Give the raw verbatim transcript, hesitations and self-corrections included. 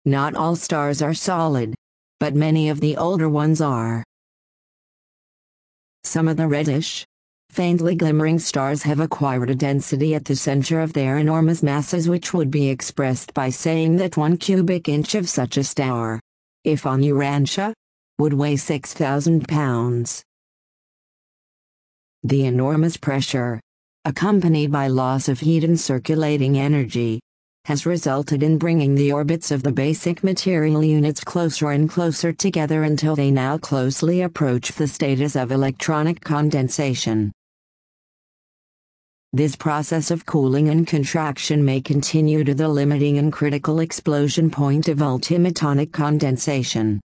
Not all stars are solid, but many of the older ones are. Some of the reddish, faintly glimmering stars have acquired a density at the center of their enormous masses which would be expressed by saying that one cubic inch of such a star, if on Urantia, would weigh six thousand pounds. The enormous pressure, accompanied by loss of heat and circulating energy, has resulted in bringing the orbits of the basic material units closer and closer together until they now closely approach the status of electronic condensation. This process of cooling and contraction may continue to the limiting and critical explosion point of ultimatonic condensation.